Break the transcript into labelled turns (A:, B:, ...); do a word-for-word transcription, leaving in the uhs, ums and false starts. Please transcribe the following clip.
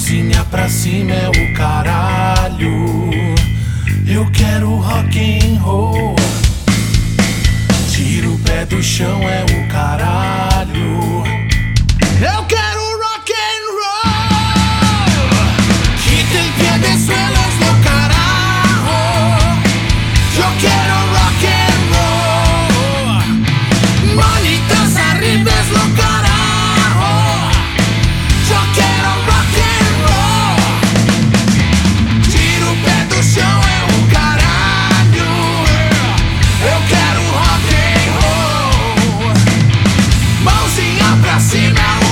A: Mãozinha pra cima é o caralho. Eu quero rock and roll. Tira o pé do chão é o caralho. Eu quero rock and roll. Quita el pie de suelos no carajo. Yo quiero rock and roll. Manitas arriba es lo carajo. Yo quiero rock and roll. Tira o pé do chão é o caralho. Eu quero rock and roll. Mãozinha pra cima.